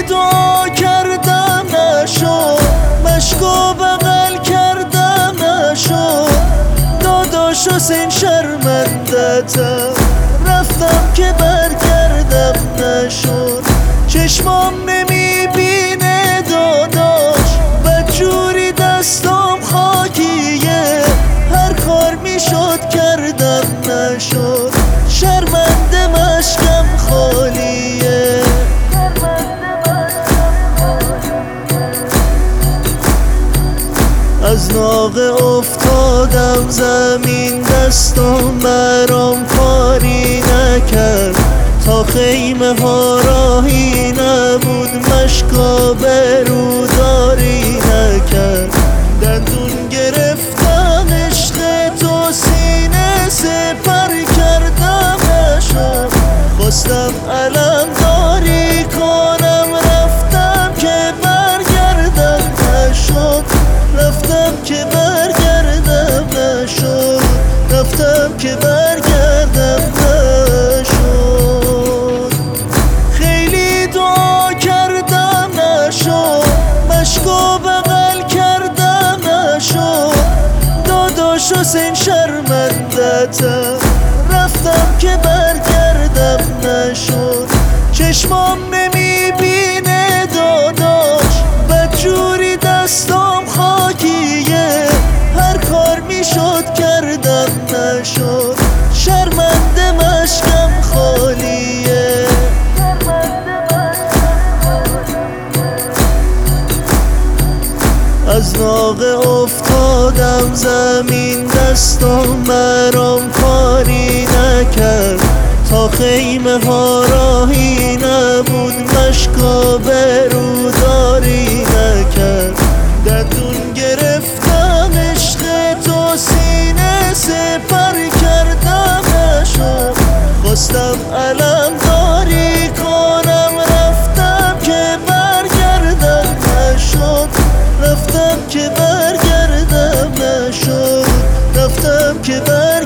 دعا کردم نشد، مشکو بغل کردم نشد، داداش حسین شرمندتم، رفتم که برگردم نشد. چشمام نمیبینه داداش، بدجوری دستام خاکیه، هر کار میشد کردم نشد، شرمنده مشکم خالیه. از ناقه افتادم زمین، دستم برام کاری نکرد، تا خیمه ها راهی نبود، مشکا بروداری نکرد. دندون گرفتم عشق تو، سینه سپر کردم نشد، خواستم علم داری کنم، رفتم که برگردم نشد، رفتم که برگردم نشد، رفتم که برگردم نشد. خیلی دعا کردم نشد، مشکو بغل کردم نشد، داداش حسین شرمندتم، رفتم که برگردم نشد. چشمام نمیبینه داداش، بدجوری دستام خاکیه، هر کار میشد کردم نشد، شرمنده مشکم خالیه. از ناقه افتادم زمین، دستم برام کاری نکرد، تا خیمه ها راهی نبود، مشکا بروداری نکرد. دندون گرفتم عشق تو، سینه سپر کردم نشد، خواستم علم داری کنم، رفتم که برگردم نشد، رفتم که برگردم نشد، رفتم که برگردم